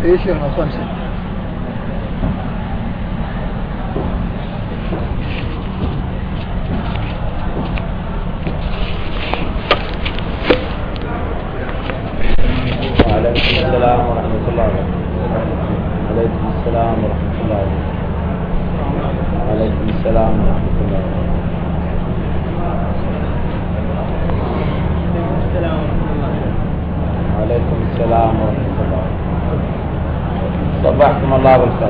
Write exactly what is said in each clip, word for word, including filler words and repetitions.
ايش يوم الخمسة؟ وعليكم السلام ورحمة الله وبركاته. عليكم السلام ورحمة الله وبركاته. عليكم السلام ورحمة الله وبركاته. وعليكم السلام ورحمة الله. صبحكم الله بالخير.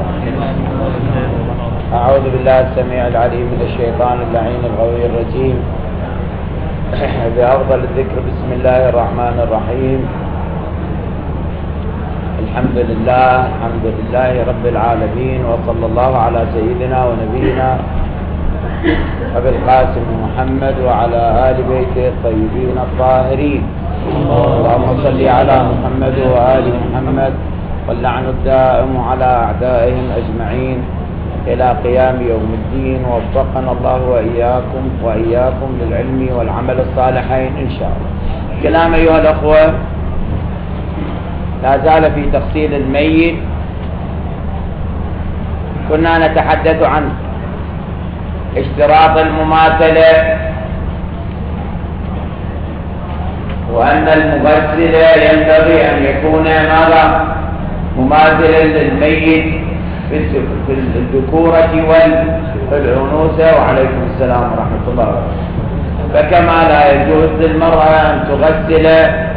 أعوذ بالله السميع العليم من الشيطان اللعين الغوي الرجيم. بأفضل الذكر بسم الله الرحمن الرحيم. الحمد لله الحمد لله رب العالمين، وصلى الله على سيدنا ونبينا أبي القاسم محمد وعلى آل بيته الطيبين الطاهرين. اللهم صل على محمد وآل محمد، واللعن الدائم على أعدائهم أجمعين إلى قيام يوم الدين. ووفقنا الله وإياكم وإياكم للعلم والعمل الصالحين إن شاء الله. كلام أيها الأخوة، لا زال في تغسيل الميت. كنا نتحدث عن اشتراط المماثلة، وأن المغسل ينبغي أن يكون ماذا؟ مماثلا للميت في الذكورة والأنوثة. وعليكم السلام ورحمة الله وبركاته. فكما لا يجوز للمرأة أن تغسل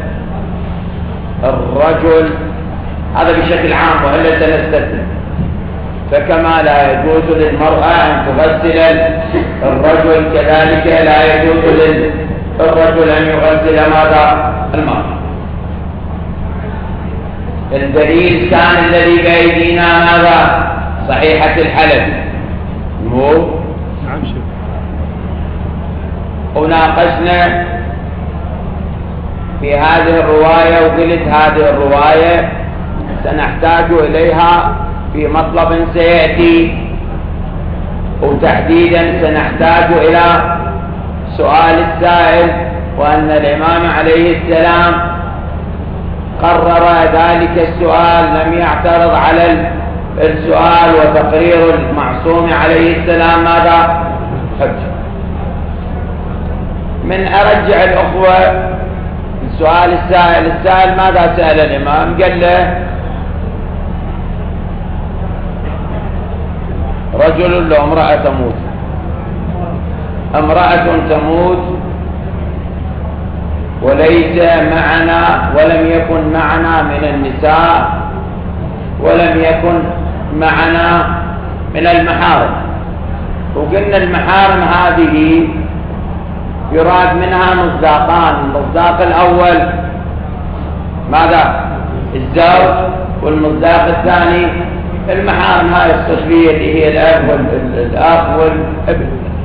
الرجل، هذا بشكل عام وإلا سنستثني، فكما لا يجوز للمرأة أن تغسل الرجل كذلك لا يجوز للرجل أن يغسل ماذا؟ المرأة. الدليل كان الذي بأيدينا ماذا؟ صحيحة الحلب. مو نعم شيخ. وناقشنا في هذه الرواية، وقلت هذه الرواية سنحتاج إليها في مطلب سيأتي، وتحديدا سنحتاج إلى سؤال السائل، وأن الإمام عليه السلام قرر ذلك السؤال، لم يعترض على السؤال، وتقرير المعصوم عليه السلام ماذا؟ حجة. من أرجع الأخوة السؤال السائل، السائل ماذا سأل الإمام؟ قال له رجل له امرأة تموت، امرأة تموت وليس معنا ولم يكن معنا من النساء ولم يكن معنا من المحارم. وقلنا المحارم هذه يراد منها مصداقان. المصداق الأول ماذا؟ الزوج، والمصداق الثاني المحارم هاي الصلبية اللي هي الأب والأخ والابن.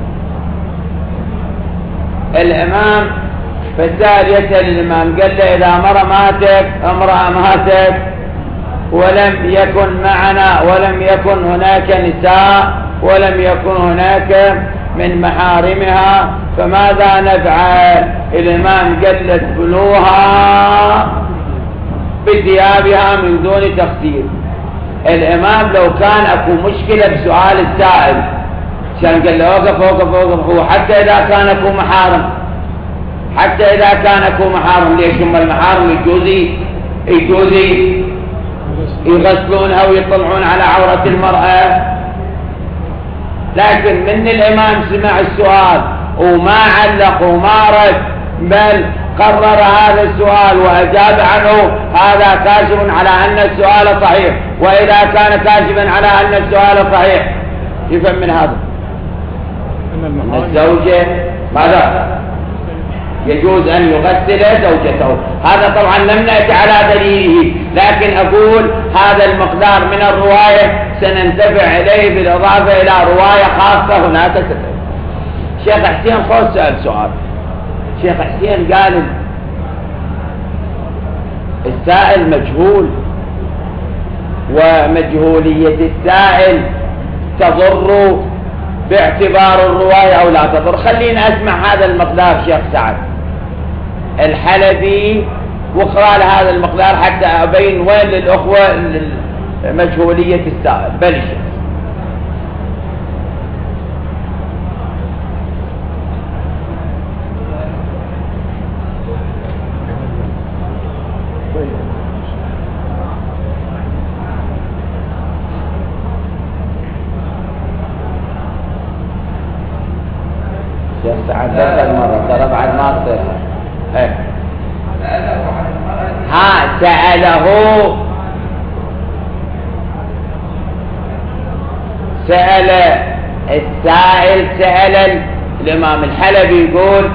الإمام فالسائل يسأل الإمام، قال له إذا مرة ماتت امرأة ماتت ولم يكن معنا ولم يكن هناك نساء ولم يكن هناك من محارمها فماذا نفعل؟ الإمام قال له ادفنوها بثيابها من دون تغسيل. الإمام لو كان أكو مشكلة بسؤال السائل كان قال له وقف وقف وقف هو حتى إذا كان أكو محارم، حتى إذا كان أكو محارم. ليش هم المحارم يجوزي يجوزي يغسلون أو يطلعون على عورة المرأة؟ لكن من الإمام سمع السؤال وما علق وما رد، بل قرر هذا السؤال وأجاب عنه، هذا كاشف على أن السؤال صحيح. وإذا كان كاشفا على أن السؤال صحيح يفهم من هذا أن الزوجة ماذا؟ يجوز أن يغسل زوجته. هذا طبعا لم نأتي على دليله، لكن أقول هذا المقدار من الرواية سننتفع إليه بالإضافة إلى رواية خاصة هناك ستأتي. شيخ حسين خوش سأل سؤال. شيخ حسين قال السائل مجهول، ومجهولية السائل تضر باعتبار الرواية أو لا تضر. خلينا أسمع هذا المقدار شيخ سعد الحلبي واقرأ لهذا المقدار حتى أبين وين للأخوة مجهولية السائل. بل الشخص تعددت المرة ترى بعد ما تصير. ها سأله سأل السائل سأل الإمام الحلبي يقول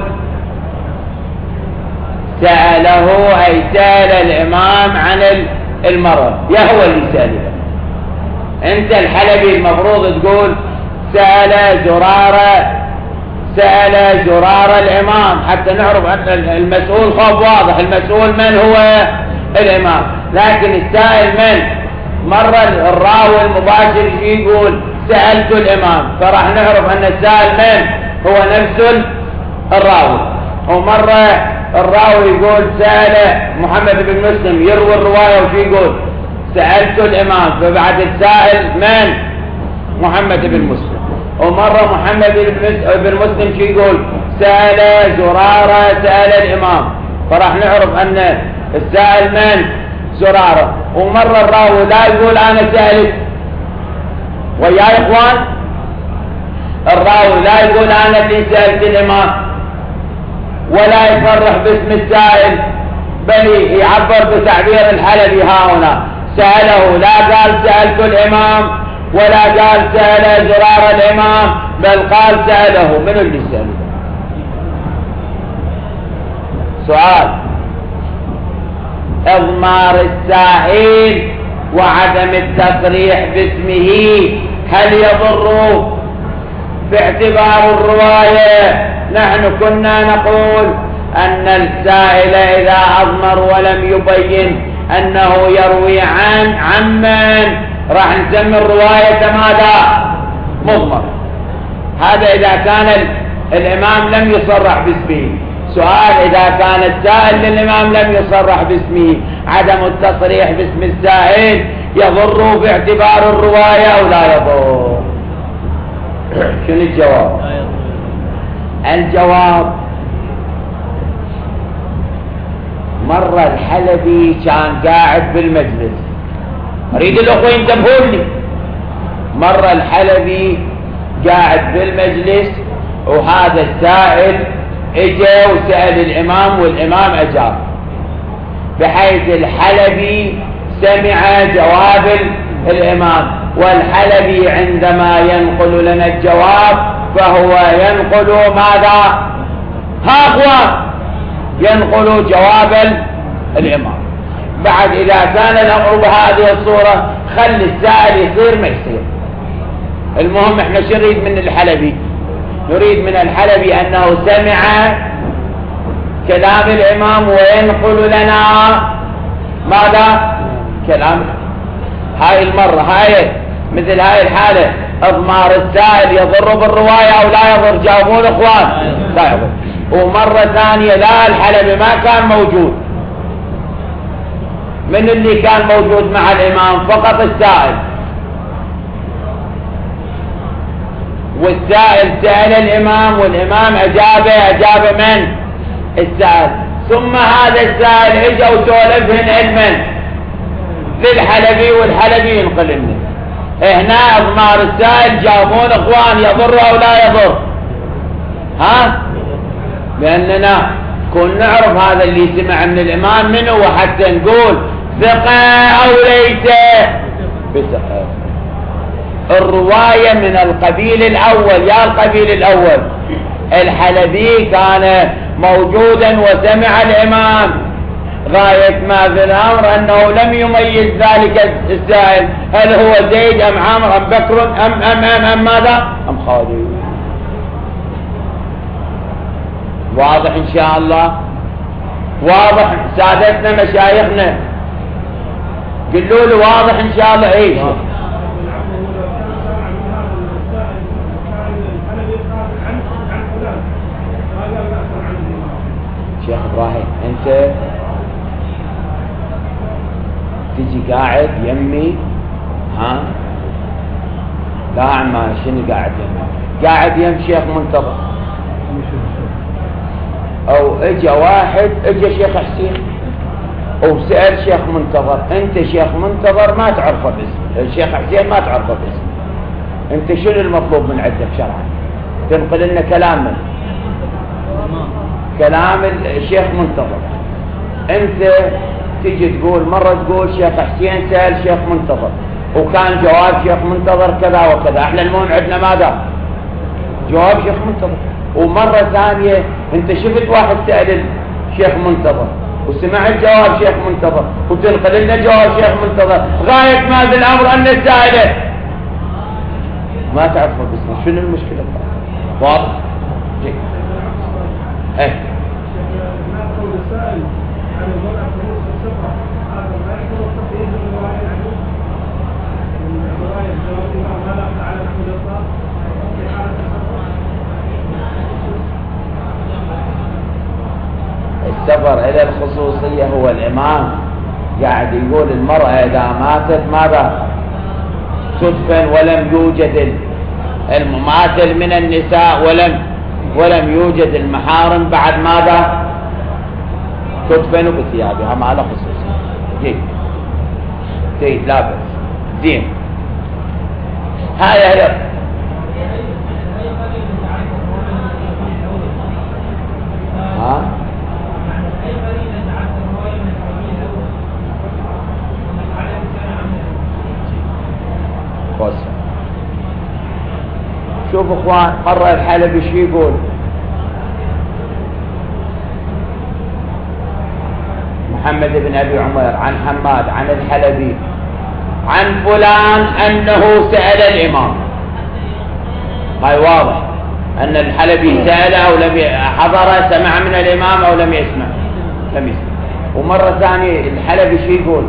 سأله أي سأل الإمام عن المرض، يا هو اللي سأله. أنت الحلبي المفروض تقول سأل زرارة سأل زرار الإمام حتى نعرف أن المسؤول خوف واضح، المسؤول من هو الإمام. لكن السائل من؟ مرة الراوي المباشر يقول سألت الإمام، فراح نعرف أن السائل من هو نفس الراوي. ومرة الراوي يقول سأل محمد بن مسلم يروي الرواية وفي يقول سألت الإمام، فبعد السائل من؟ محمد بن مسلم. ومرة محمد بن مسلم شو يقول سأل زرارة سأل الإمام، فراح نعرف أن السائل من؟ زرارة. ومرة الراوي لا يقول أنا سألت، ويا إخوان الراوي لا يقول أنا اللي سألت الإمام ولا يصرح باسم السائل، بل يعبر بتعبير الحلبي ها هنا سأله، لا قال سألت الإمام ولا قال سأل زرار الإمام، بل قال سأله. من اللي سأله؟ سؤال إضمار السائل وعدم التصريح باسمه هل يضر باعتبار الرواية؟ نحن كنا نقول أن السائل إذا أضمر ولم يبين أنه يروي عن عمن راح نسمي الرواية ماذا؟ مضمر. هذا إذا كان الإمام لم يصرح باسمه. سؤال إذا كان السائل للإمام لم يصرح باسمه، عدم التصريح باسم السائل يضر باعتبار الرواية أو لا يضر؟ شنو الجواب؟ الجواب مرة الحلبي كان قاعد بالمجلس، أريد الأخوة ينتبهوا لي. مرة الحلبي قاعد بالمجلس وهذا السائل اجا وسأل الإمام والإمام أجاب، بحيث الحلبي سمع جواب الإمام. والحلبي عندما ينقل لنا الجواب فهو ينقل ماذا؟ ها أخوان ينقل جواب الإمام. بعد إذا كان الأمر بهذه الصورة خلي السائل يصير ما يصير. المهم احنا شو نريد من الحلبي؟ نريد من الحلبي أنه سمع كلام الإمام وينقل لنا ماذا؟ كلام. هاي المرة هاي مثل هاي الحالة اضمار السائل يضر بالرواية أو لا يضر؟ جاوبون اخوان لا يضر. ومرة ثانية لا الحلبي ما كان موجود، من اللي كان موجود مع الإمام؟ فقط السائل، والسائل سأل الإمام والإمام أجابه أجاب من؟ السائل. ثم هذا السائل اجا وسولفهن علما للحلبي والحلبي ينقل لنا. هنا اضمار السائل جاوبون اخوان يضر او لا يضر؟ ها؟ لأننا كنا نعرف هذا اللي سمع من الإمام منه وحتى نقول ثقة أو ليس بثقة. الرواية من القبيل الأول. يا القبيل الأول الحلبي كان موجودا وسمع الإمام، غاية ما في الأمر أنه لم يميز ذلك السائل هل هو زيد أم عمرو أم بكر أم أم أم, أم ماذا أم خالد. واضح إن شاء الله؟ واضح سادتنا مشايخنا؟ قلوا له واضح إن شاء الله. إيش شيخ إبراهيم أنت تجي قاعد يمي ها لا عمان شنو قاعد يم قاعد يم شيخ منتظر، او اجا واحد اجا شيخ حسين وسأل شيخ منتظر، انت شيخ منتظر ما تعرفه باسم، الشيخ حسين ما تعرفه باسم، انت شنو المطلوب من عندك شرعا؟ تنقل لنا كلام من كلام الشيخ منتظر. انت تيجي تقول مرة تقول شيخ حسين سأل شيخ منتظر وكان جواب شيخ منتظر كذا وكذا، احنا المهم عندنا ماذا؟ جواب شيخ منتظر. ومرة ثانية انت شفت واحد سأل الشيخ منتظر وسمعت جواب شيخ منتظر وتنقل لنا جواب شيخ منتظر، غاية ما بالامر ان السائل ما تعرفه باسمه، شنو المشكلة؟ واضح؟ جيد. ايه السفر إلى الخصوصية هو الإمام قاعد يقول المرأة إذا ماتت ماذا؟ تدفن ولم يوجد المماثل من النساء ولم ولم يوجد المحارم بعد ماذا؟ تدفن بثيابها ما له خصوصية. جيد جيد لا بأس. زين هاي هي ها شوف اخوان، مرة الحلبي شو يقول؟ محمد بن ابي عمر عن حماد عن الحلبي عن فلان انه سأل الامام. هاي واضح ان الحلبي سأل او لم حضر، سمع من الامام او لم يسمع لم يسمع. ومرة ثانية الحلبي شو يقول؟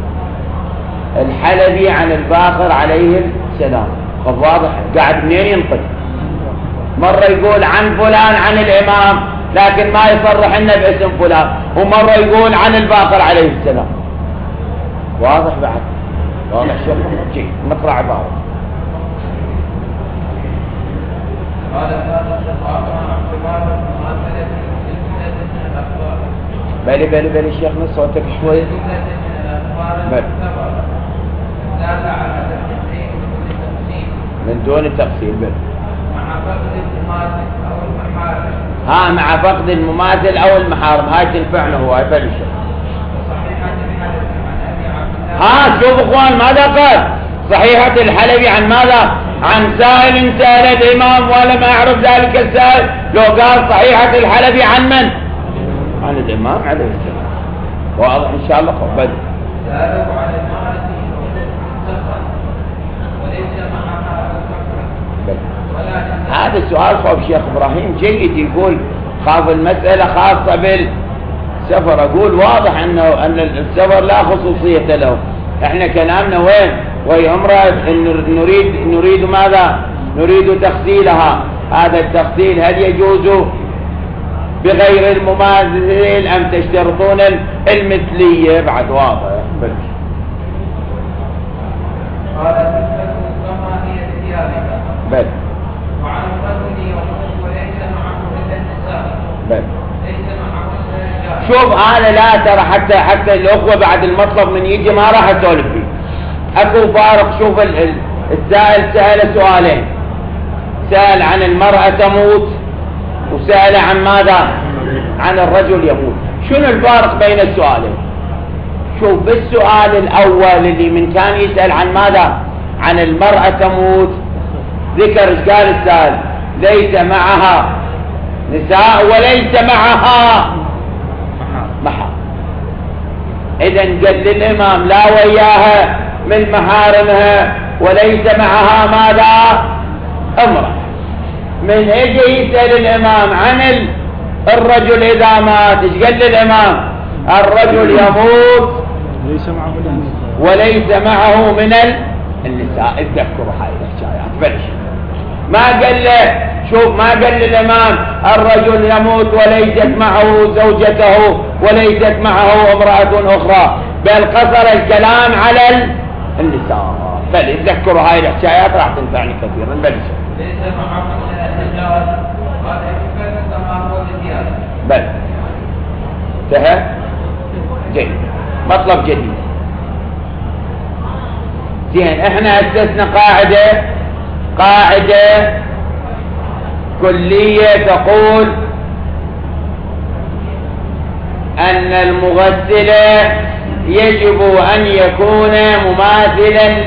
الحلبي عن الباقر عليه السلام. طب واضح قاعد منين ينقل؟ مرة يقول عن فلان عن الإمام لكن ما يصرح لنا باسم فلان، ومرة يقول عن الباقر عليه السلام. واضح بعد؟ واضح شيخ جيد نقرأ عبارة. بلي بلي بلي شيخ من صوتك شوي. بلي من دون تفصيل بل مع فقد المماثل او المحارم. ها مع فقد المماثل او المحارم هاي تنفعنا هو هاي بلش. ها شوف اخوان ماذا قال؟ صحيحة الحلبي عن ماذا؟ عن سائل سأل الامام ولم اعرف ذلك السائل. لو قال صحيحة الحلبي عن من؟ عن الامام عليه السلام. واضح ان شاء الله. قبل سألوا عن المرأة وليس معها هذا السؤال خوف شيخ إبراهيم جيد. يقول خاف المسألة خاصة بالسفر. أقول واضح أنه أن السفر لا خصوصية له. إحنا كلامنا وين؟ وهي امرأة نريد نريد ماذا؟ نريد تغسيلها. هذا التغسيل هل يجوز بغير المماثل أم تشترطون المثلية؟ بعد واضح. بل وعن الرجل يقول وليس معه الا النساء. بل ليس معه الا الرجال. شوف هذا لا ترى حتى حتى الاخوه بعد المطلب من يجي ما راح اسولف فيه. اكو فارق. شوف السائل سأل سؤالين، سأل عن المرأة تموت وسأل عن ماذا؟ عن الرجل يموت. شنو الفارق بين السؤالين؟ شوف بالسؤال الاول اللي من كان يسأل عن ماذا؟ عن المرأة تموت، ذكر ايش قال السائل؟ ليس معها نساء وليس معها محارم. اذا قال للامام لا وياها من محارمها وليس معها ماذا؟ امرأة. من اجي يسأل الامام عن الرجل اذا مات ايش قال للامام؟ الرجل يموت وليس معه من النساء. اتذكروا هاي الحكايات. بلش ما قال له، شوف ما قال للامام الرجل يموت وليست معه زوجته وليست معه امرأة اخرى، بل قصر الكلام على النساء. بل تذكروا هاي الحكايات راح تنفعني كثيرا. بل ليس محمد الجواز هذا كيف كما هو الزيادة. بل انتهى. جيد. مطلب جديد. زين احنا اسسنا قاعدة قاعدة كلية تقول أن المغسل يجب أن يكون مماثلا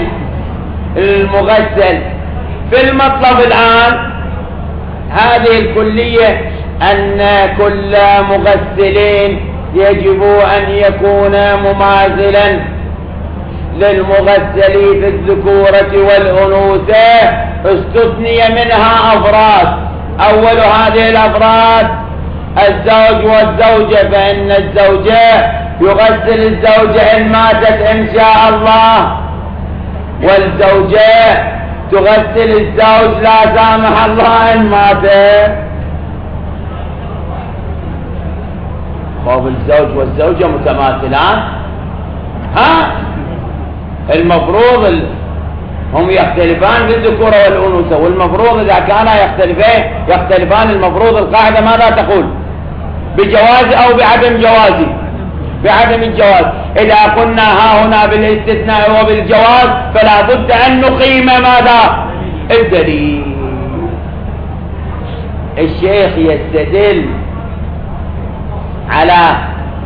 للمغسل. في المطلب الآن هذه الكلية أن كل مغسلين يجب أن يكون مماثلا للمغسل في الذكورة والأنوثة. استثني منها أفراد. أول هذه الأفراد الزوج والزوجة، فإن الزوجة يغسل الزوجة إن ماتت إن شاء الله، والزوجة تغسل الزوج لا سامح الله إن مات. طب الزوج والزوجة متماثلان، ها المفروض هم يختلفان في الذكورة والأنوثة، والمفروض إذا كانا يختلفان يختلفان المفروض القاعدة ماذا تقول؟ بجواز أو بعدم جواز؟ بعدم الجواز. إذا كنا ها هنا بالاستثناء وبالجواز فلا بد أن نقيم ماذا؟ الدليل. الشيخ يستدل على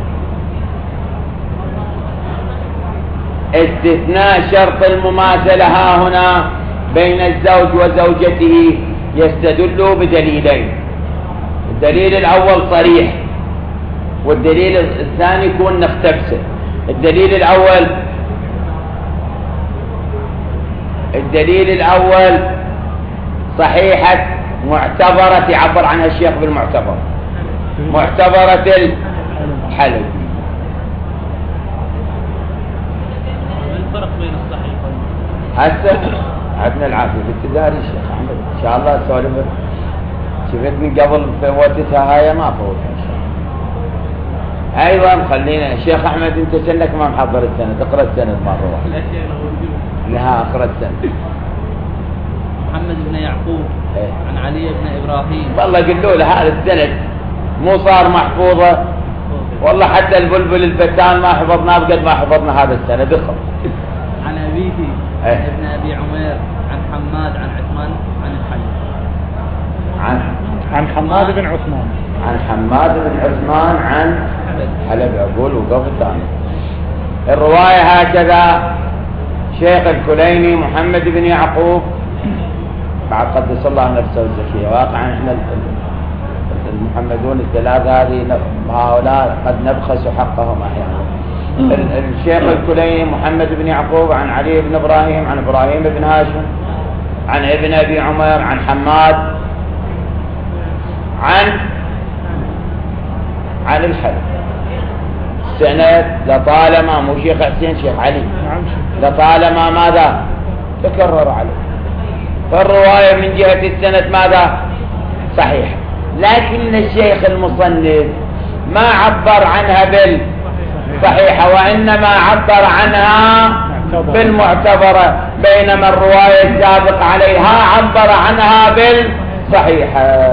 استثناء شرط المماثلة ها هنا بين الزوج وزوجته، يستدل بدليلين. الدليل الأول صريح، والدليل الثاني يكون نختبسه. الدليل الأول الدليل الأول صحيحة معتبرة، يعبر عنها الشيخ بالمعتبر، معتبرة الحلب. الفرق بين الصحيح هسه عدنا العافية بالتداري الشيخ أحمد إن شاء الله سولف. شفت من قبل فوتتها هاي ما فوتها إن شاء الله. أيضا خلينا الشيخ أحمد أنت سنك ما محضر السنة، تقرأ السنة مرة واحدة. لا أقرأ السنة. محمد بن يعقوب ايه؟ عن علي بن إبراهيم. والله قلوا له هذا السند مو صار محفوظة، والله حتى البلبل الفتان ما حفظناه بقد ما حفظنا هذا السند. اقرأ. عن أبيه ايه؟ ابن أبي عمير عن حماد عن عثمان عن الحلب. عن عن حماد بن عثمان عن حماد بن عثمان عن حلب. أقول وقف ثاني. الرواية هكذا: شيخ الكليني محمد بن يعقوب، بعد قدس الله نفسه الزكية. واقعا احنا المحمدون الثلاثة هذه هؤلاء قد نبخس حقهم أحيانا. الشيخ الكليني محمد بن يعقوب عن علي بن إبراهيم عن إبراهيم بن هاشم عن ابن أبي عمر عن حماد عن عن الحلب. سند لطالما مو شيخ حسين، شيخ علي، لطالما ماذا تكرر عليه. فالرواية من جهة السند ماذا؟ صحيح. لكن الشيخ المصنف ما عبر عنها بالصحيحة، وإنما عبر عنها بالمعتبرة، بينما الرواية السابق عليها عبر عنها بالصحيحة.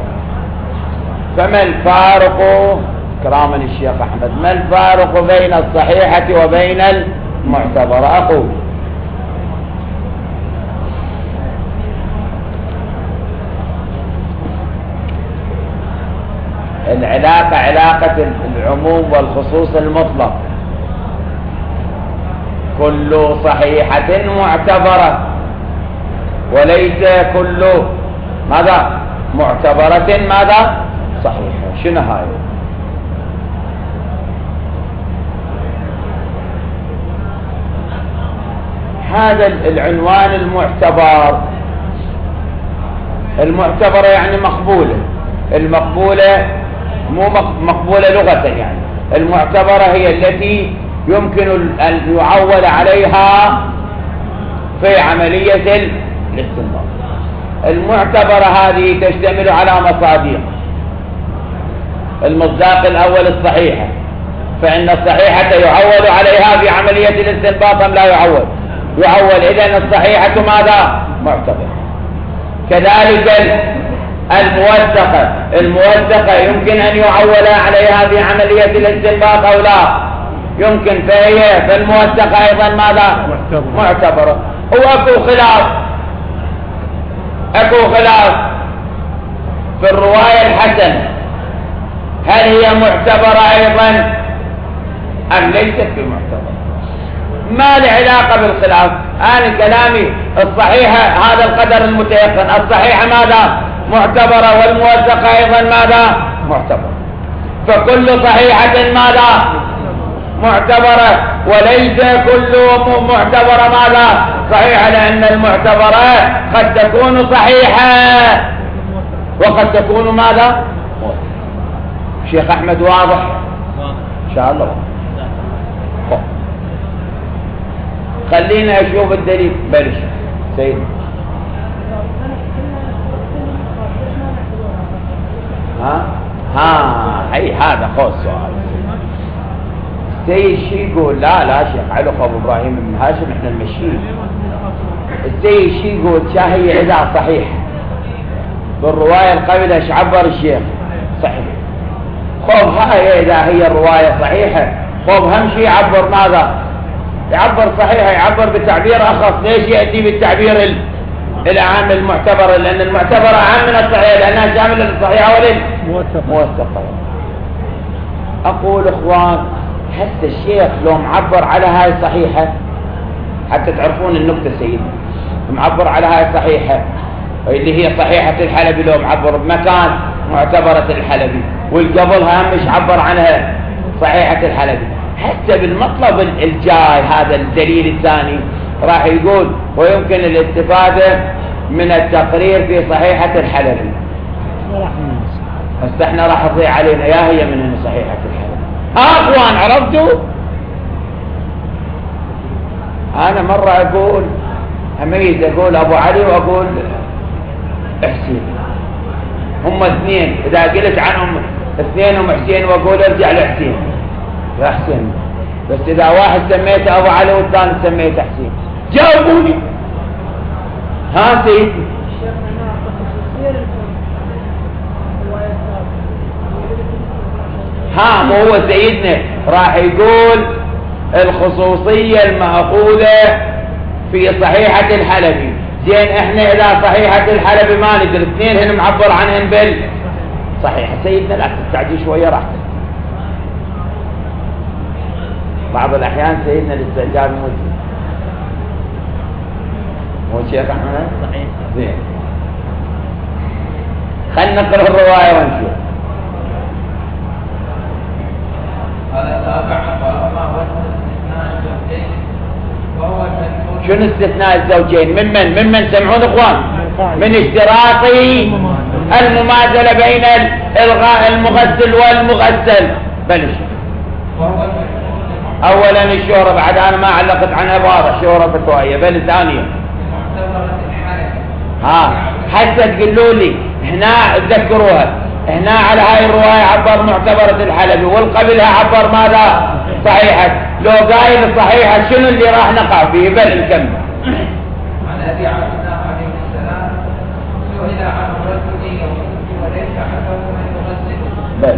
فما الفارق كراما الشيخ أحمد، ما الفارق بين الصحيحة وبين المعتبرة؟ أقول العلاقة علاقة العموم والخصوص المطلق. كل صحيحة معتبرة، وليس كل ماذا معتبرة ماذا صحيحة. شنو هاي؟ هذا العنوان المعتبر. المعتبرة يعني مقبولة. المقبولة مو مقبولة لغة، يعني المعتبرة هي التي يمكن أن يعول عليها في عملية الاستنباط. المعتبرة هذه تشتمل على مصادر. المصداق الأول الصحيحة، فإن الصحيحة يعول عليها في عملية الاستنباط أم لا يعول؟ يعول. إذن الصحيحة ماذا؟ معتبر. كذلك الموثقة، الموثقة يمكن أن يعول عليها في عملية الاستنباط أو لا؟ يمكن. فهي فالموثقة أيضا ماذا؟ معتبرة. هو أكو خلاف، أكو خلاف في الرواية الحسنة، هل هي معتبرة أيضا أم ليست بمعتبرة؟ ما له علاقة بالخلاف. أنا كلامي الصحيحة هذا القدر المتيقن، الصحيحة ماذا؟ معتبرة، والموثقة أيضا ماذا؟ معتبرة. فكل صحيحة ماذا؟ معتبرة، وليس كل معتبرة ماذا؟ صحيحة، لأن المعتبرة قد تكون صحيحة وقد تكون ماذا؟ شيخ أحمد واضح؟ إن شاء الله. خلينا أشوف الدليل. بلش سيد. ها ها هي هذا خوص سؤال. السيد شي يقول؟ لا لا شيخ علق أبو إبراهيم بن هاشم إحنا نمشيه. السيد شي يقول؟ شاهي إذا صحيح بالرواية القبيلة ايش عبر الشيخ؟ صحيح. خوف هاي إذا هي الرواية صحيحة، خوف هم شيء يعبر ماذا؟ يعبر صحيحة، يعبر بتعبير أخص. ليش يأتي بالتعبير العام المعتبر؟ لأن المعتبر أعم من الصحيح، لأنها شاملة للصحيحة وللموثقة. أقول إخوان، حتى الشيخ لو معبر على هاي صحيحة، حتى تعرفون النكتة سيدي، معبر على هاي صحيحة اللي هي صحيحة الحلبي، لو معبر بمكان معتبرة الحلبي، والقبلها مش عبر عنها صحيحة الحلبي، حتى بالمطلب الجاي هذا الدليل الثاني راح يقول ويمكن الاستفادة من التقرير في صحيحة الحلبي. بس احنا راح تضيع علينا يا هي من صحيحة الحلبي. ها اخوان عرفتوا؟ انا مرة اقول اميز، اقول ابو علي واقول حسين، هم اثنين، اذا قلت عنهم اثنين هم حسين واقول ارجع لحسين يا حسين، بس اذا واحد سميته ابو علي والثاني سميته حسين جاوبوني. ها سيدي. ها مو هو سيدنا راح يقول الخصوصية المأخوذة في صحيحة الحلبي. زين احنا اذا صحيحة الحلبي ما ندري، اثنين هن معبر عنهن بالصحيحة. سيدنا لا تستعجل شوية راح بعض الاحيان سيدنا الاستعجال موجود. مو شيخ احمد؟ صحيح. زين خلنا نقرأ الرواية ونشوف. شنو استثناء الزوجين؟ ممن ممن سمعون اخوان؟ من اشتراط المماثلة بين الغاء المغسل والمغسل. بلش. اولا الشهرة، بعد انا ما علقت عنها واضح شهرة فتوائية. بل ثانيا ها حتى تقولوا لي هنا تذكروها، هنا على هاي الرواية عبر معتبرة الحلبي، والقبلها عبر ماذا؟ صحيحة. لو قايل الصحيحة شنو اللي راح نقع فيه؟ بل نكمل. عن ابي عبد الله عليه السلام سئل عن رجل يغسل وليس عنده من يغسل. بل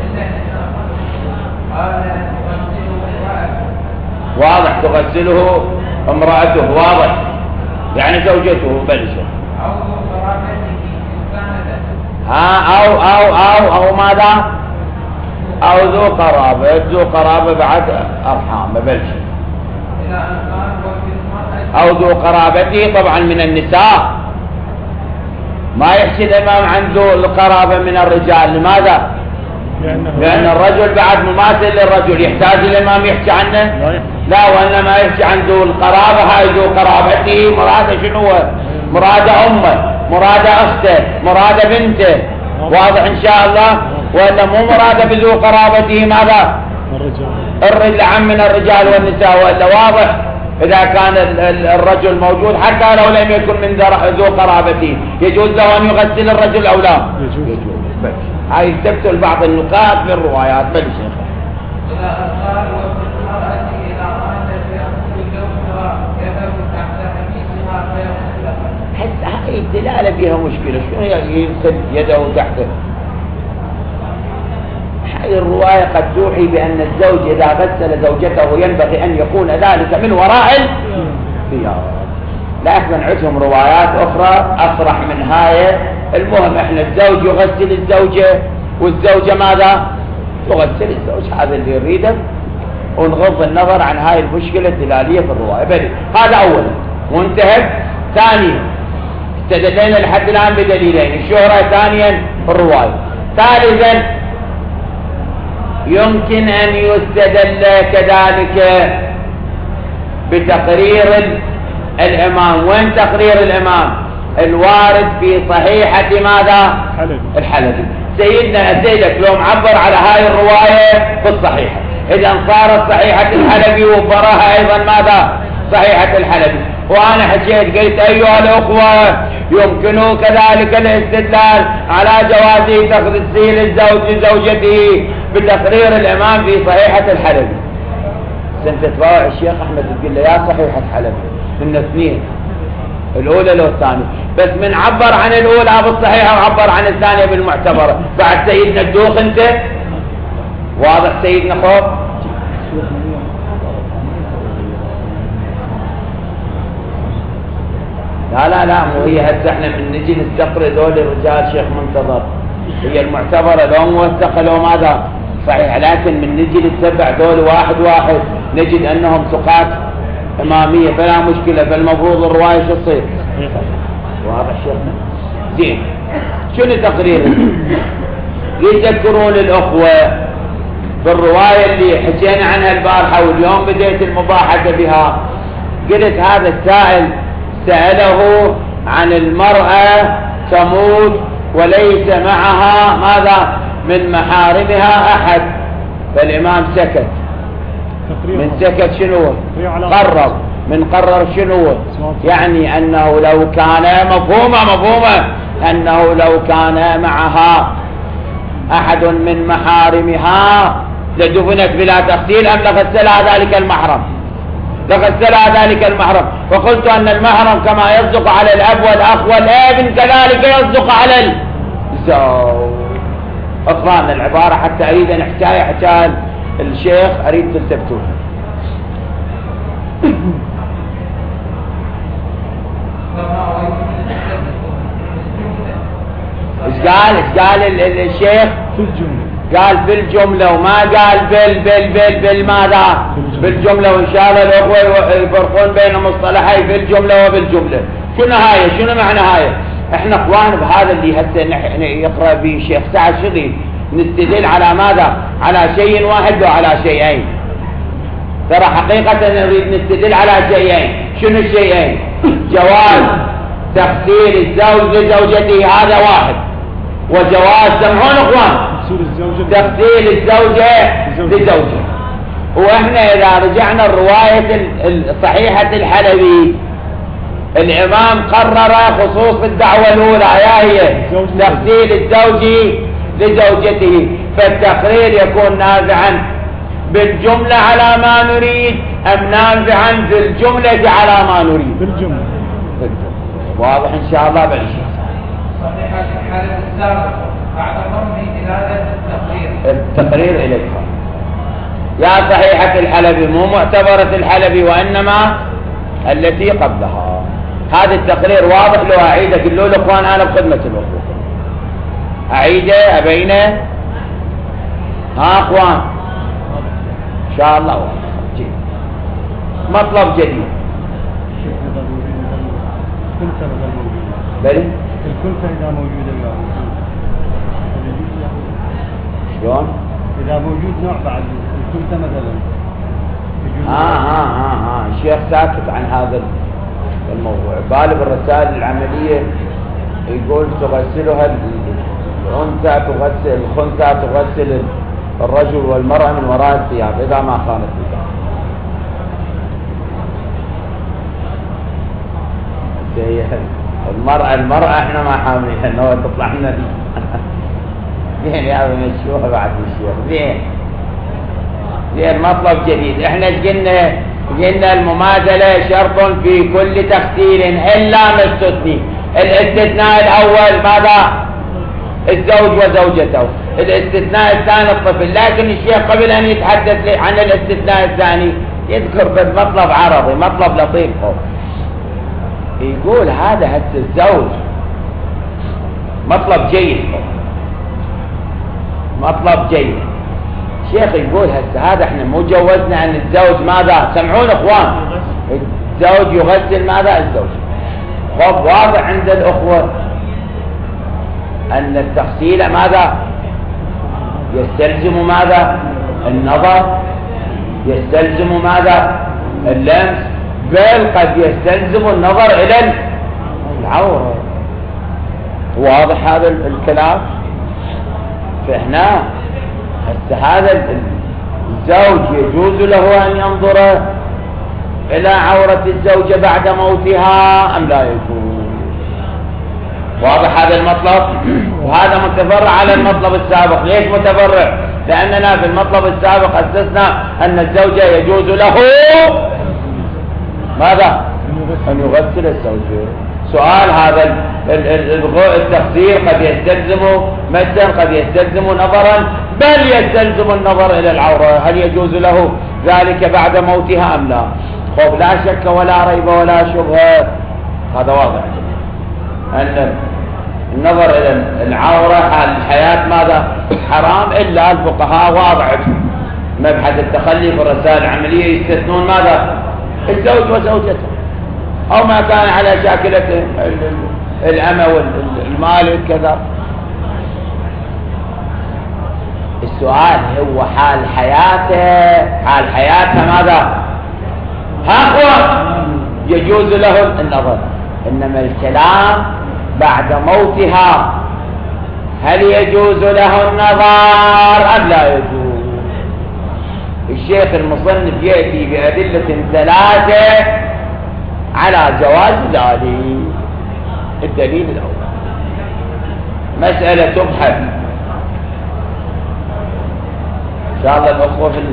قال تغسله امرأته. واضح، تغسله امرأته، واضح يعني زوجته. بل او قرابته كانت ها أو أو أو أو ماذا؟ أو ذو قرابة، ذو قرابة بعد أرحام. بلش. أو ذو قرابته طبعا من النساء، ما يحكي الإمام عن ذو القرابة من الرجال. لماذا؟ لأن الرجل بعد مماثل للرجل، يحتاج الإمام يحكي عنه؟ لا، وإنما يحكي عن ذو القرابة. هاي ذو قرابته مراده شنو هو؟ مراده أمه، مراده أخته، مراده بنته. واضح إن شاء الله؟ وإلا مو مراده بذو قرابته ماذا؟ الرجل عم من الرجال والنساء. وإلا واضح إذا كان الرجل موجود حتى لو لم يكن من ذو قرابته يجوز له أن يغسل الرجل أو لا؟ يجوز. هاي تبتل بعض النقاط في الروايات. بل شيخ إلى أن قال وفي المرأة إذا ماتت يأخذ زوجها يذهب تحت قميصها فيغسل لها. حتى هاي الدلالة فيها مشكلة، شنو يغسل يده تحته؟ هذه الرواية قد توحي بأن الزوج إذا غسل زوجته ينبغي أن يكون ذلك من وراء الثياب، لكن عندهم روايات أخرى أصرح من هاي. المهم إحنا الزوج يغسل الزوجة والزوجة ماذا؟ تغسل الزوج، هذا اللي يريده، ونغض النظر عن هاي المشكلة الدلالية في الرواية. بل هذا أولا وانتهت. ثانيا استدلينا لحد الآن بدليلين، الشهرة ثانيا في الرواية. ثالثا يمكن أن يستدل كذلك بتقرير الإمام. وين تقرير الإمام؟ الوارد في صحيحة ماذا؟ الحلبي. سيدنا سيدك لو معبر على هاي الرواية في الصحيحة، إذا صارت صحيحة الحلبي وبراها أيضا ماذا؟ صحيحة الحلبي. وأنا حكيت قلت أيها الأخوة يمكن كذلك الاستدلال على جواز تغسيل الزوج لزوجته بتقرير الإمام في صحيحة الحلبي. سنت تتباوع الشيخ أحمد تقول له يا صحيحة الحلبي من اثنين، الأولى لو الثانية، بس من عبر عن الأولى بالصحيحة وعبر عن الثانية بالمعتبرة. بعد سيدنا الدوخ أنت واضح سيدنا خوف. لا لا لا مو هي هسه احنا من نجي نستقر ذول الرجال شيخ منتظر، هي المعتبرة لو موثقة لو ماذا صحيح، لكن من نجي نتبع ذول واحد واحد نجد انهم ثقات امامية فلا مشكلة. فالمفروض الرواية شو تصير؟ واضح شيخنا؟ زين شنو تقرير؟ يذكرون الاخوة بالرواية اللي حكينا عنها البارحة واليوم بديت المباحثة بها. قلت هذا السائل سأله عن المرأة تموت وليس معها ماذا من محارمها أحد، فالإمام سكت. من سكت شنو؟ قرر. من قرر شنو؟ يعني أنه لو كان مفهومة مفهومة أنه لو كان معها أحد من محارمها لدفنت بلا تغسيل أم لغسلها ذلك المحرم؟ لغسلها ذلك المحرم. وقلت أن المحرم كما يصدق على الأب والأخ والابن كذلك يصدق على الزوج. أقرأنا العبارة حتى أريد أن أحكي حكاية الشيخ أريد تثبتوها. إيش قال؟ إيش قال الشيخ؟ في الجملة. قال في الجملة وما قال بال بال بال بالماذا؟ بالجملة. وإن شاء الله الأخوة يفرقون بين مصطلحي في الجملة وبالجملة. شنو هاي؟ شنو معنى هاي؟ احنا اخوان بهذا اللي هسه نحن يقرأ به شيخ سعد شغي نستدل على ماذا؟ على شيء واحد وعلى شيئين. ترى حقيقة نريد نستدل على شيئين. شنو الشيئين؟ جواز تغسيل الزوج لزوجته هذا واحد، وجواز سمعون اخوان تغسيل الزوجة لزوجه. واحنا اذا رجعنا الرواية الصحيحة الحلبي الامام قرر خصوص الدعوة الاولى يا هي تغسيل الزوج لزوجته، فالتقرير يكون نازعا بالجملة على ما نريد ام نازعا بالجملة على ما نريد؟ بالجملة. واضح ان شاء الله بالشيء. صحيحة الحالة السابقة بعد ضمن دلالة التقرير. التقرير إليها يا صحيحة الحلبي مو معتبرة الحلبي وإنما التي قبلها. هذا التقرير واضح. لو أعيده قلوا الأخوان أنا بخدمة الأخوة أعيده أبينه ها أخوان إن شاء الله واضح. مطلب جديد بل الكلفة إذا موجودة شلون؟ إذا موجود نوع بعد الكلفة مثلا. ها ها ها ها الشيخ ساكت عن هذا الموضوع. بالغ الرسائل العملية يقول تغسلها الأنثى تغسل الخنثى تغسل الرجل والمرأة من وراء الثياب إذا ما خانت الثياب. المرأة المرأة احنا ما حاملين انه تطلع لنا زين يا ابو مشوها بعد الشيخ. زين زين مطلب جديد. احنا قلنا قلنا المماثلة شرط في كل تغسيل إلا ما استثني. الاستثناء الأول ماذا؟ الزوج وزوجته. الاستثناء الثاني الطفل. لكن الشيخ قبل أن يتحدث عن الاستثناء الثاني يذكر بالمطلب عرضي، مطلب لطيف. يقول هذا هسه الزوج مطلب جيد، مطلب جيد. الشيخ يقول هسه هذا احنا مو جوزنا ان الزوج ماذا؟ سمعون اخوان، الزوج يغسل ماذا؟ الزوج. خب واضح عند الاخوة ان التغسيل ماذا؟ يستلزم ماذا؟ النظر، يستلزم ماذا؟ اللمس، بل قد يستلزم النظر الى العورة. واضح هذا الكلام؟ فهنا هسه هذا الزوج يجوز له ان ينظر الى عورة الزوجة بعد موتها ام لا يجوز؟ واضح هذا المطلب؟ وهذا متفرع على المطلب السابق. ليش متفرع؟ لاننا في المطلب السابق اسسنا ان الزوجة يجوز له ماذا؟ ان يغسل الزوجة. سؤال هذا التغسيل قد يستلزم مسا، قد يستلزم نظرا، بل يستلزم النظر الى العورة. هل يجوز له ذلك بعد موتها ام لا؟ خب لا شك ولا ريب ولا شبهة، هذا واضح ان النظر الى العورة حال الحياة ماذا؟ حرام. الا الفقهاء واضح مبحث التخلي في الرسائل العملية يستثنون ماذا؟ الزوج وزوجته، او ما كان على شاكلة الأمة والمالك كذا. السؤال هو حال حياته، حال حياتها ماذا؟ ها هو يجوز له النظر. انما الكلام بعد موتها هل يجوز له النظر ام لا يجوز؟ الشيخ المصنف يأتي بأدلة ثلاثة على جواز ذلك. الدليل الأول مسألة تبحث إن شاء الله الأخوة في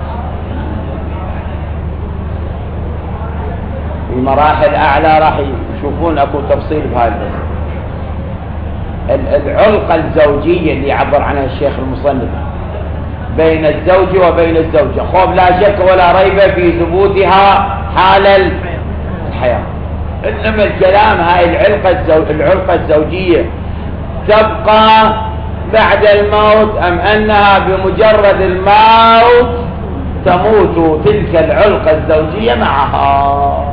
في مراحل أعلى راح يشوفون أكو تفصيل بهذا المسألة. العلقة الزوجية اللي يعبر عنها الشيخ المصنف بين الزوج وبين الزوجة، خوف لا شك ولا ريب في ثبوتها حال الحياة. إنما الكلام هاي العلقة الزو... العلقة الزوجية تبقى بعد الموت أم أنها بمجرد الموت تموت تلك العلقة الزوجية معها؟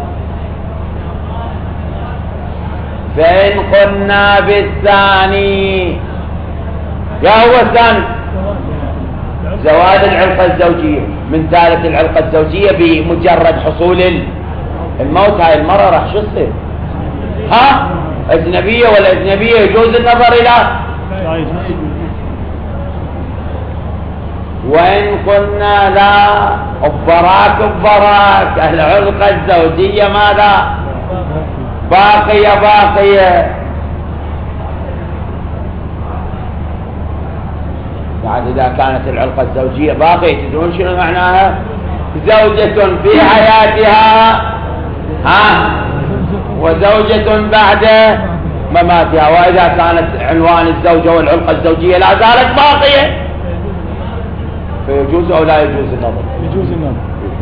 فإن قلنا بالثاني، يا هو الثاني زوال العلقة الزوجية من ثالث العلقة الزوجية بمجرد حصول الموت، هاي المرة راح شو تصير؟ ها؟ أجنبية ولا أجنبية يجوز النظر إلى؟ وإن قلنا لا أبراك أبراك العلقة الزوجية ماذا؟ باقية باقية. بعد إذا كانت العلقة الزوجية باقية تدرون شنو معناها؟ زوجة في حياتها ها وزوجة بعد مماتها. وإذا كانت عنوان الزوجة والعلقة الزوجية لا زالت باقية فيجوز أو لا يجوز النظر؟ يجوز النظر.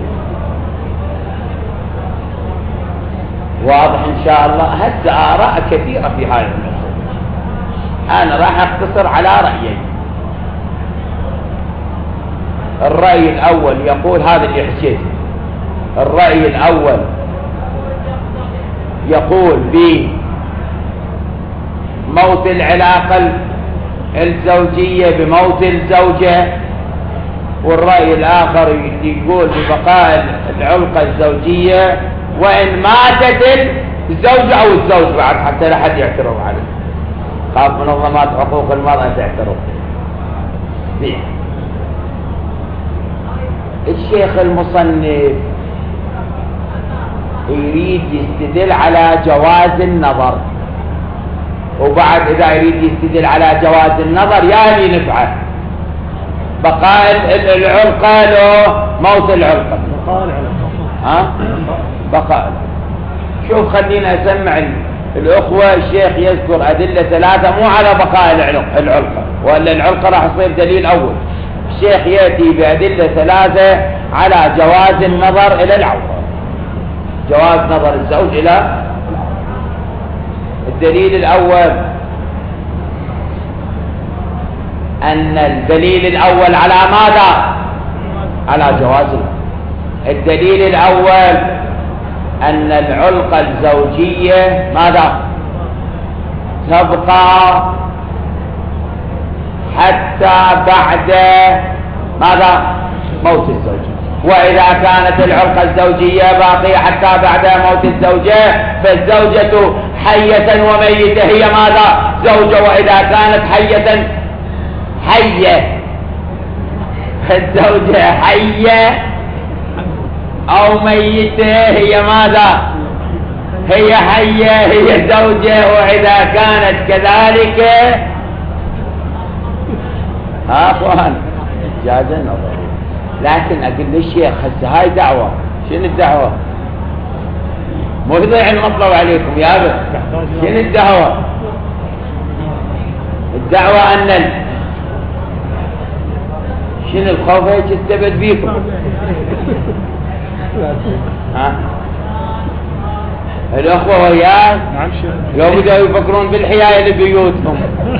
واضح إن شاء الله. هسه آراء كثيرة في هذه المسألة، أنا راح أقتصر على رأيين. الرأي الأول يقول هذا اللي حكيته. الرأي الأول يقول بموت العلاقة الزوجية بموت الزوجة، والرأي الآخر يقول ببقاء العلقة الزوجية وإن ماتت الزوجة أو الزوج بعد حتى لا حد يعترض عليه. خاف منظمات حقوق المرأة تعترض. زين. الشيخ المصنف يريد يستدل على جواز النظر، وبعد إذا يريد يستدل على جواز النظر يا لي نفعه بقاء العلقة لو موت العلقة. بقاء العلقة. ها بقاء. شوف خلينا أسمع الأخوة. الشيخ يذكر أدلة ثلاثة مو على بقاء العلقة العلقة ولا العلقة راح يصير دليل أول. الشيخ يأتي بأدلة ثلاثة على جواز النظر إلى العورة، جواز نظر الزوج إلى العورة. الدليل الأول أن الدليل الأول على ماذا؟ على جواز. الدليل الأول أن العلقة الزوجية ماذا؟ تبقى حتى بعد ماذا؟ موت الزوج. وإذا كانت العلقة الزوجية باقية حتى بعد موت الزوجة فالزوجة حية وميتة هي ماذا؟ زوجة. وإذا كانت حية حية الزوجة حية أو ميتة هي ماذا؟ هي حية هي زوجة. وإذا كانت كذلك ها أخوان جازا نظر. لكن أقول للشيخ هسه هاي دعوة. شنو الدعوة؟ مو يضيع المطلب عليكم يا أبا. شنو الدعوة؟ الدعوة أن شنو الخوف هيك استبد بيكم. ها الأخوة وياه لو بدأوا يفكرون بالحياة لبيوتهم.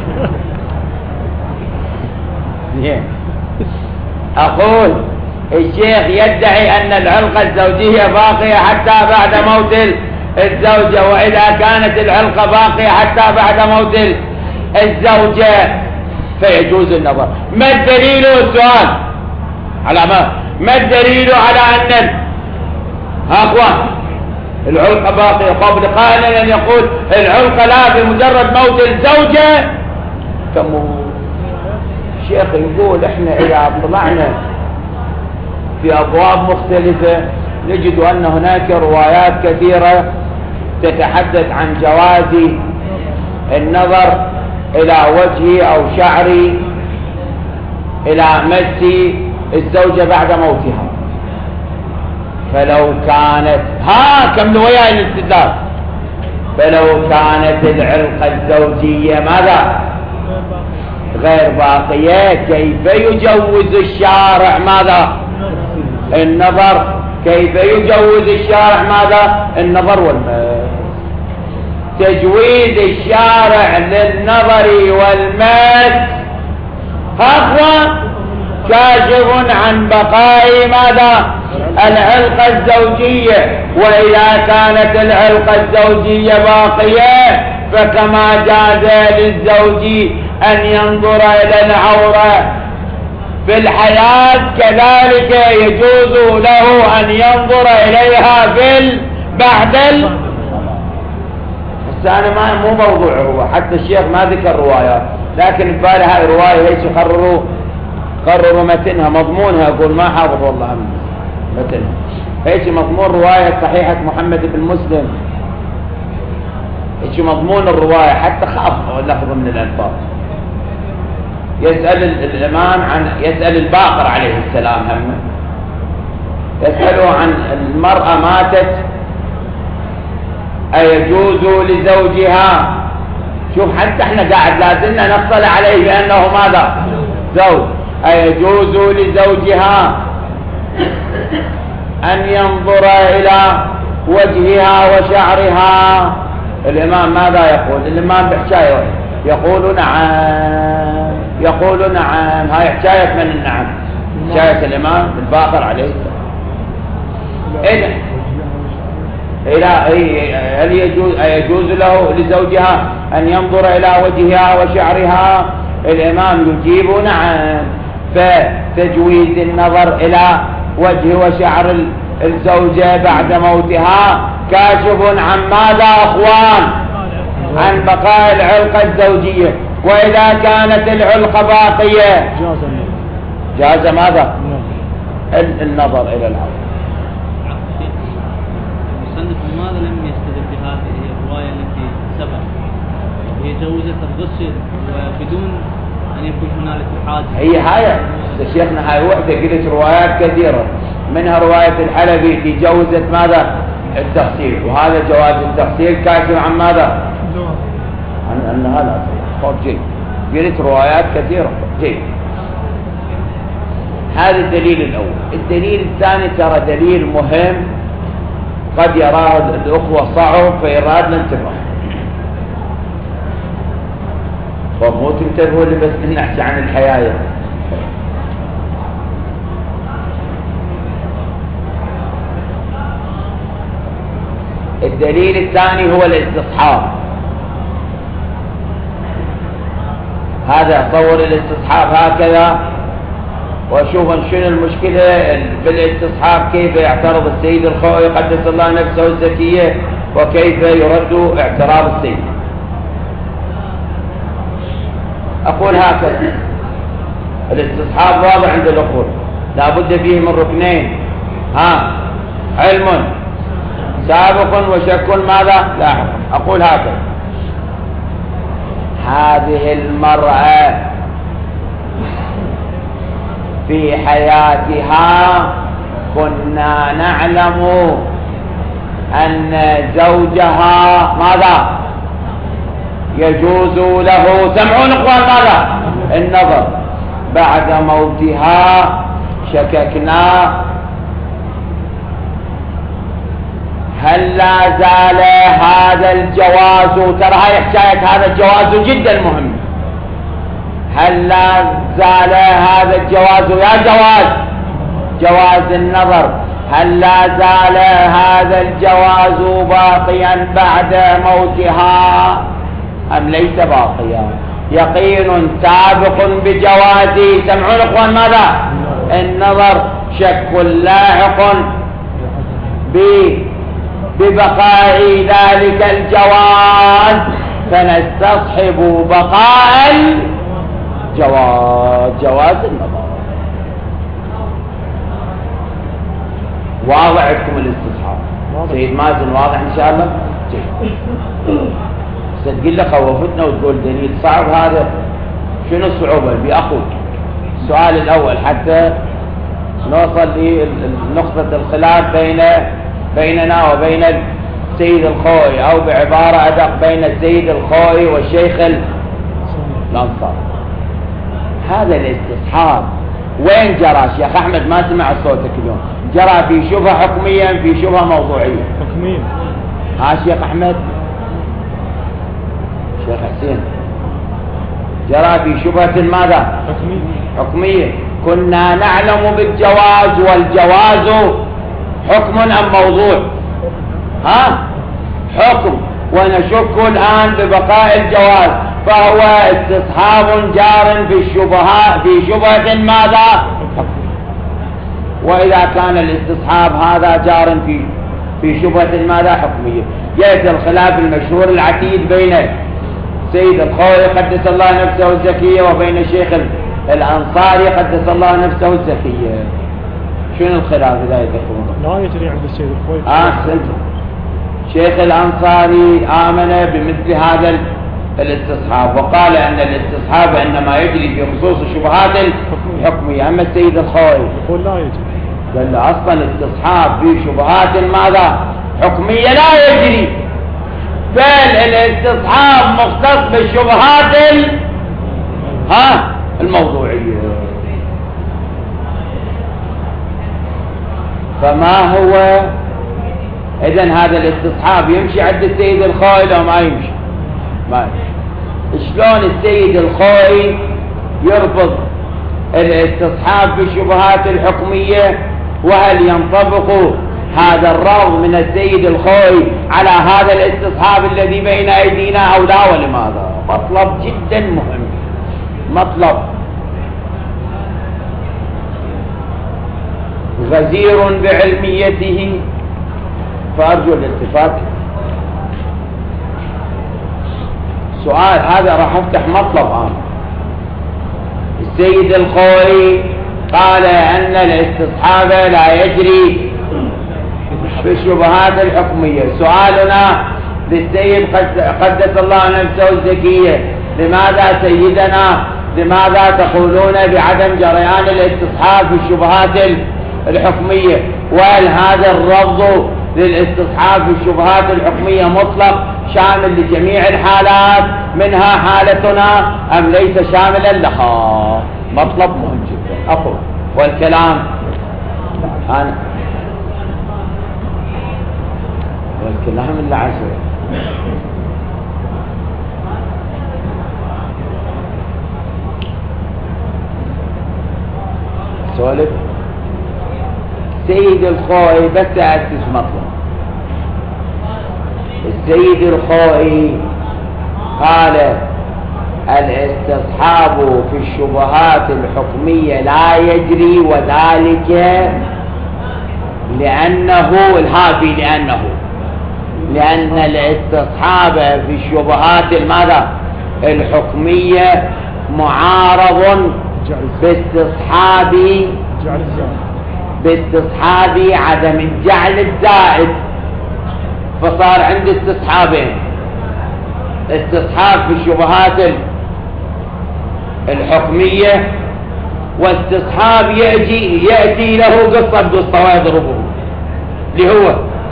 أقول الشيخ يدعي أن العلقة الزوجية باقية حتى بعد موت الزوجة. وإذا كانت العلقة باقية حتى بعد موت الزوجة فيجوز النظر. ما الدليل؟ السؤال على ما ما الدليل على أن ها أخوان العلقة باقية؟ قبل قائلا أن يقول العلقة لا بمجرد موت الزوجة تموت. الشيخ يقول احنا إذا طلعنا في أبواب مختلفة نجد أن هناك روايات كثيرة تتحدث عن جواز النظر إلى وجهي أو شعري إلى مس الزوجة بعد موتها. فلو كانت ها كم وياي الاستدلال فلو كانت العلقة الزوجية ماذا؟ غير باقية كيف يجوز الشارع ماذا؟ النظر. كيف يجوز الشارع ماذا؟ النظر والمس. تجويز الشارع للنظر والمس هو كاشف عن بقاء ماذا؟ العلقة الزوجية. وإذا كانت العلقة الزوجية باقية فكما جاز للزوج أن ينظر إلى العورة في الحياة كذلك يجوز له أن ينظر إليها في بعد ال أنا ما مو موضوع هو. حتى الشيخ ما ذكر روايات لكن ببالي هاي رواية ليش قرروا قرروا متنها مضمونها. أقول ما حافظ والله من متنها هيك مضمون رواية صحيحة محمد بن مسلم. هيك مضمون الرواية حتى خاف لفظ من الألفاظ. يسأل الإمام عن يسأل الباقر عليه السلام هم يسأله عن المرأة ماتت أيجوز لزوجها. شوف حتى احنا قاعد لازلنا نفصل عليه بأنه ماذا؟ زوج. أيجوز لزوجها أن ينظر إلى وجهها وشعرها. الإمام ماذا يقول؟ الإمام بحكاية يقول نعم يقول نعم. هاي حكاية من النعم حكاية الإمام الباقر عليه السلام. إذن إلى هل يجوز يجوز له لزوجها أن ينظر إلى وجهها وشعرها؟ الإمام يجيب نعم. فتجويز النظر إلى وجه وشعر الزوجة بعد موتها كاشف عن ماذا أخوان؟ عن بقاء العلقة الزوجية. وإذا كانت العلقة باقية جاز ماذا؟ النظر إلى العورة. لماذا لم يستدل بهذه الرواية التي سبق هي جوزت الغسل وبدون أن يكون هنالك حاجة؟ هي هاي بس شيخنا هاي وحدة قلت روايات كثيرة، منها رواية الحلبي في جوزة ماذا؟ التفصيل، وهذا جواز التفصيل كاشف عن ماذا؟ عن أن هذا فوق جيد. قلت روايات كثيرة جيد. هذا الدليل الأول. الدليل الثاني ترى دليل مهم قد يراه الأخوة صعب فيراد ننتبه. فمو تنتبهوا اللي بس نحكي عن الحياة. الدليل الثاني هو الاستصحاب. هذا صور الاستصحاب هكذا، وشوف شنو المشكلة بالاستصحاب، كيف يعترض السيد الخوئي قدس الله نفسه الزكية وكيف يرد اعتراض السيد. أقول هكذا، الاستصحاب واضح عند الأخوة، لا بد فيه من ركنين، ها علم سابق وشك ماذا لاحق. أقول هكذا، هذه المرأة في حياتها كنا نعلم أن زوجها ماذا يجوز له، سمعون اخوان ماذا النظر، بعد موتها شككنا هل لا زال هذا الجواز، ترى هاي حكاية هذا الجواز جدا مهم، هل لا زال هذا الجواز، يا جواز جواز النظر، هل لا زال هذا الجواز باقيا بعد موتها أم ليس باقيا؟ يقين سابق بجوازه، سمعون اخوان ماذا النظر، شك لاحق ببقاء ذلك الجواز، فنستصحب بقاء الجواز، جواز النظر. واضح عندكم الاستصحاب؟ سيد مازن واضح ان شاء الله؟ تقول لك خوفتنا وتقول دليل صعب، هذا شنو الصعوبة اللي بأقول؟ السؤال الأول حتى نوصل لنقطة الخلاف بين بيننا وبين السيد الخوئي، أو بعبارة أدق بين السيد الخوئي والشيخ الأنصار. هذا الاستصحاب وين جرى؟ شيخ أحمد ما سمع صوتك اليوم. جرى في شبهة حكمية في شبهة موضوعية؟ حكمية. ها شيخ أحمد؟ شيخ حسين جرى في شبهة ماذا؟ حكمية. حكمية. كنا نعلم بالجواز، والجواز حكم أم موضوع؟ ها حكم، ونشك الآن ببقاء الجواز، فهو استصحاب جار في الشبهات في شبهة ماذا؟ وإذا كان الاستصحاب هذا جار في في شبهة ماذا؟ حكمية. يأتي الخلاف المشهور العتيد بين سيد الخوئي قدس الله نفسه الزكية وبين الشيخ الأنصاري قدس الله نفسه الزكية. شنو الخلاف إذا يذكرون؟ لا يجري عند السيد الخوئي. آه أحسنت. شيخ الأنصاري آمن بمثل هذا الاستصحاب، وقال أن الاستصحاب إنما يجري في خصوص الشبهات الحكمية. أما السيد الخوئي يقول لا يجري، قال أصلا الاستصحاب في شبهات ماذا؟ حكمية لا يجري، بل الاستصحاب مختص بالشبهات ها الموضوعية. فما هو إذن هذا الاستصحاب يمشي عند السيد الخوئي لو ما يمشي؟ ما يمشي. شلون السيد الخوئي يرفض الاستصحاب بالشبهات الحكمية، وهل ينطبق هذا الرفض من السيد الخوئي على هذا الاستصحاب الذي بين أيدينا أو لا؟ ولماذا؟ مطلب جدا مهم، مطلب غزير بعلميته، فأرجو الالتفات. سؤال هذا راح افتح مطلب آن. السيد الخوئي قال أن الاستصحاب لا يجري في الشبهات الحكمية. سؤالنا للسيد قدس الله نفسه الزكية، لماذا سيدنا لماذا تقولون بعدم جريان الاستصحاب في الشبهات الحكمية؟ وهل هذا الرفض للاستصحاب في الشبهات الحكمية مطلق شامل لجميع الحالات منها حالتنا أم ليس شاملا لها؟ مطلب مهم جدا. أقول والكلام أنا والكلام اللي عشر سولف سيد الخوئي بس أسس مطلب. السيد الخوئي قال الاستصحاب في الشبهات الحكمية لا يجري، وذلك لأنه الهادي لأنه لأن الاستصحاب في الشبهات الماذا الحكمية معارض باستصحاب باستصحاب عدم الجعل الزائد. فصار عند استصحابين، استصحاب في الشبهات الحكمية واستصحاب يأتي, يأتي له قصة قصة ويضربه اللي هو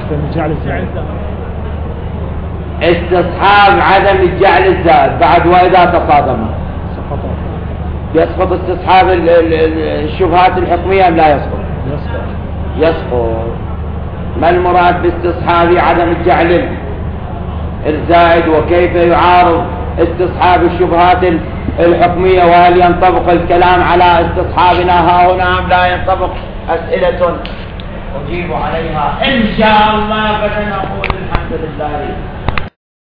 استصحاب عدم الجعل الزائد بعد وإذا تصادم يسقط استصحاب الشبهات الحكمية أم لا يسقط؟ يسقط يسقط. ما المراد باستصحاب عدم الجعل الزائد وكيف يعارض استصحاب الشبهات الحكمية؟ وهل ينطبق الكلام على استصحابنا ها هنا أم لا ينطبق؟ أسئلة أجيب عليها إن شاء الله. فنقول الحمد لله.